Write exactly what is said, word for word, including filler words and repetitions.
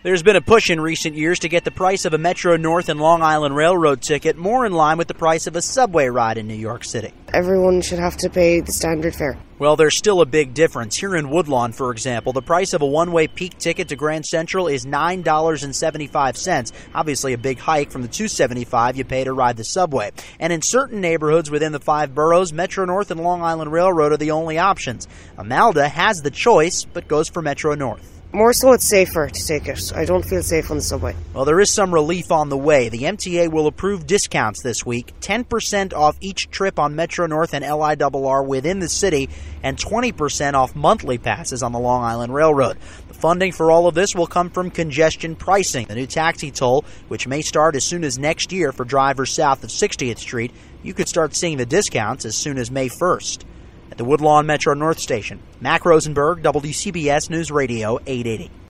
There's been a push in recent years to get the price of a Metro North and Long Island Railroad ticket more in line with the price of a subway ride in New York City. Everyone should have to pay the standard fare. Well, there's still a big difference. Here in Woodlawn, for example, the price of a one-way peak ticket to Grand Central is nine dollars and seventy-five cents. Obviously a big hike from the two dollars and seventy-five cents you pay to ride the subway. And in certain neighborhoods within the five boroughs, Metro North and Long Island Railroad are the only options. Amalda has the choice, but goes for Metro North. More so it's safer to take it. I don't feel safe on the subway. Well, there is some relief on the way. The M T A will approve discounts this week, ten percent off each trip on Metro North and L I R R within the city, and twenty percent off monthly passes on the Long Island Railroad. The funding for all of this will come from congestion pricing, the new taxi toll, which may start as soon as next year for drivers south of sixtieth Street. You could start seeing the discounts as soon as May first. At the Woodlawn Metro North Station, Mac Rosenberg, W C B S News Radio eight eighty.